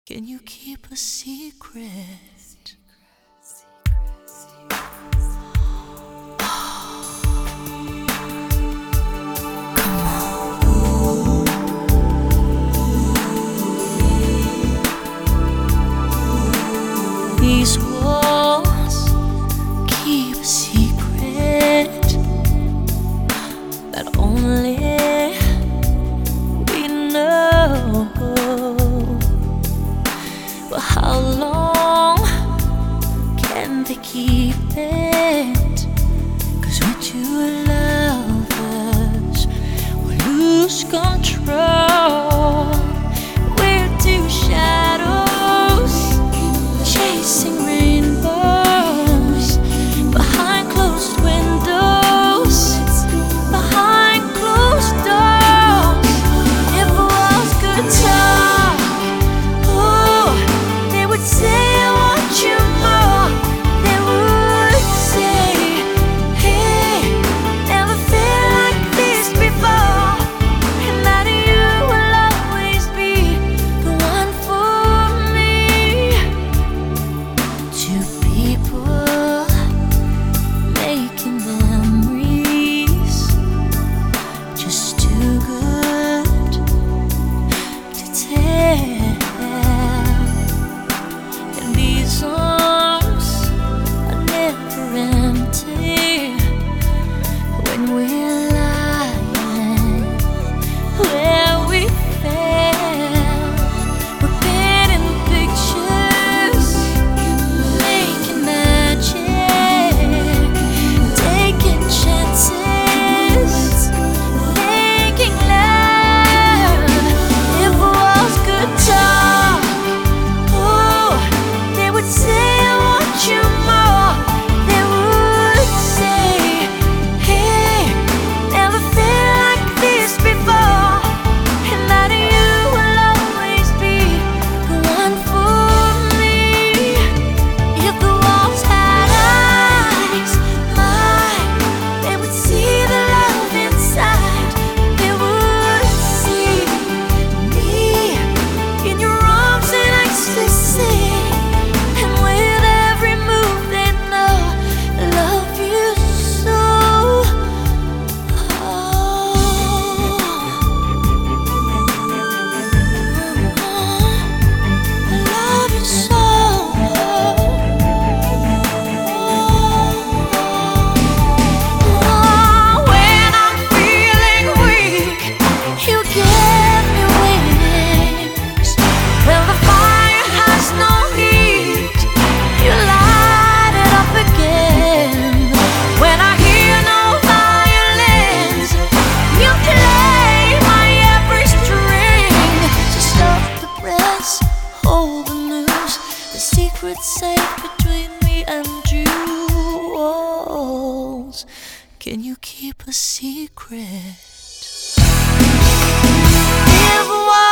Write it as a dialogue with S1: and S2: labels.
S1: Can you keep a secret? These walls keep a secret that only we know. But how long can they keep it? 'Cause when two lovers will lose control, we're two shadows chasing rainbows behind closed windows, behind closed doors. If walls could talk, oh, they would say I want you more. They would say, hey, never felt like this before, and that you will always be the one for me. Two people making memories, just too good to tell. And these arms are never empty when we're lying where we fell. We're painting pictures, making magic, taking chances, making love. If walls could talk, oh, they would say I want you more. They would say, hey, never felt like this before, and that you will always be the one for me. If the walls had eyes, they would see the love inside. They would see me in your arms in ecstasy, and with every move they know I love you so. I love you so. When I'm feeling weak, you give me wings. When the fire has no heat, you light it up again. When I hear no violins, you play my every string. So stop the press, hold the news. The secret's safe between me and you. Walls, can you keep a secret? If